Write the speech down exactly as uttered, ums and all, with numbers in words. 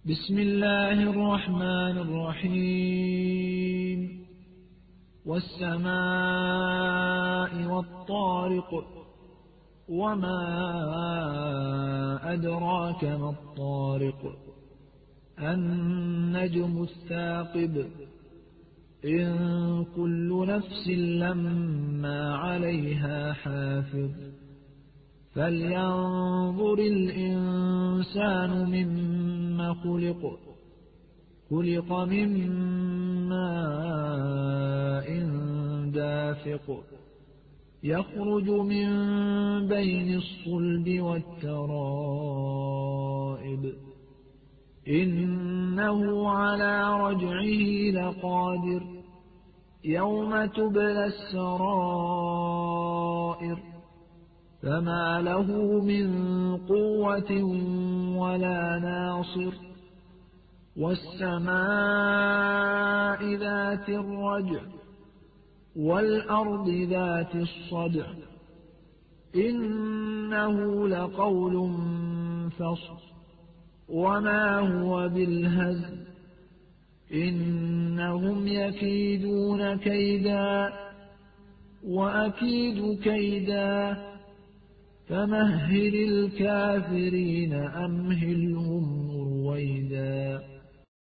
بسم الله الرحمن الرحيم والسماء والطارق وما أدراك ما الطارق النجم الثاقب إن كل نفس لما عليها حافظ فلينظر الإنسان مما خلق خلق من ماء دافق يخرج من بين الصلب والترائب إنه على رجعه لقادر يوم تبلى السرائر فما له من قوة ولا ناصر والسماء ذات الرجع والأرض ذات الصدع إنه لقول فصل وما هو بالهزل إنهم يكيدون كيدا وأكيد كيدا فمهل الكافرين أمهلهم رويدا.